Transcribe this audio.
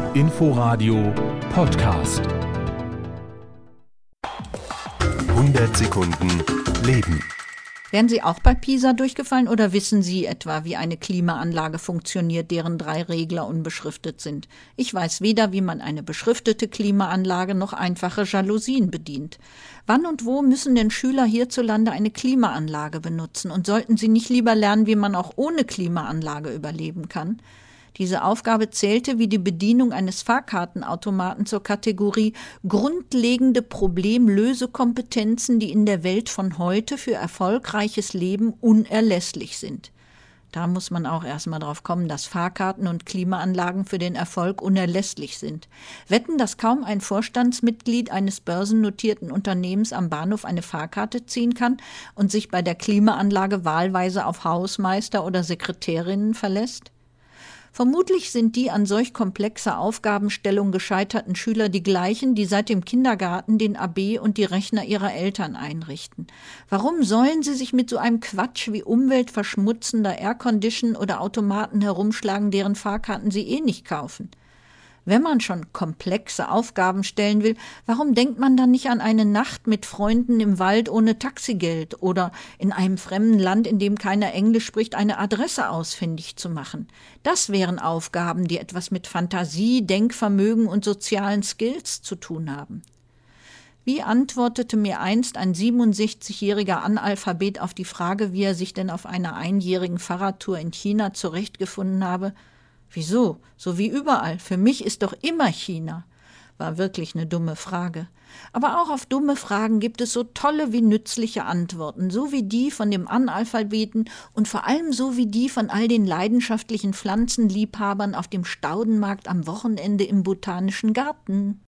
Inforadio Podcast. 100 Sekunden Leben. Wären Sie auch bei PISA durchgefallen oder wissen Sie etwa, wie eine Klimaanlage funktioniert, deren 3 Regler unbeschriftet sind? Ich weiß weder, wie man eine beschriftete Klimaanlage noch einfache Jalousien bedient. Wann und wo müssen denn Schüler hierzulande eine Klimaanlage benutzen? Und sollten sie nicht lieber lernen, wie man auch ohne Klimaanlage überleben kann? Diese Aufgabe zählte wie die Bedienung eines Fahrkartenautomaten zur Kategorie grundlegende Problemlösekompetenzen, die in der Welt von heute für erfolgreiches Leben unerlässlich sind. Da muss man auch erstmal drauf kommen, dass Fahrkarten und Klimaanlagen für den Erfolg unerlässlich sind. Wetten, dass kaum ein Vorstandsmitglied eines börsennotierten Unternehmens am Bahnhof eine Fahrkarte ziehen kann und sich bei der Klimaanlage wahlweise auf Hausmeister oder Sekretärinnen verlässt? Vermutlich sind die an solch komplexer Aufgabenstellung gescheiterten Schüler die gleichen, die seit dem Kindergarten den AB und die Rechner ihrer Eltern einrichten. Warum sollen sie sich mit so einem Quatsch wie umweltverschmutzender Aircondition oder Automaten herumschlagen, deren Fahrkarten sie eh nicht kaufen? Wenn man schon komplexe Aufgaben stellen will, warum denkt man dann nicht an eine Nacht mit Freunden im Wald ohne Taxigeld oder in einem fremden Land, in dem keiner Englisch spricht, eine Adresse ausfindig zu machen? Das wären Aufgaben, die etwas mit Fantasie, Denkvermögen und sozialen Skills zu tun haben. Wie antwortete mir einst ein 67-jähriger Analphabet auf die Frage, wie er sich denn auf einer einjährigen Fahrradtour in China zurechtgefunden habe? Wieso? So wie überall. Für mich ist doch immer China. War wirklich eine dumme Frage. Aber auch auf dumme Fragen gibt es so tolle wie nützliche Antworten, so wie die von dem Analphabeten und vor allem so wie die von all den leidenschaftlichen Pflanzenliebhabern auf dem Staudenmarkt am Wochenende im Botanischen Garten.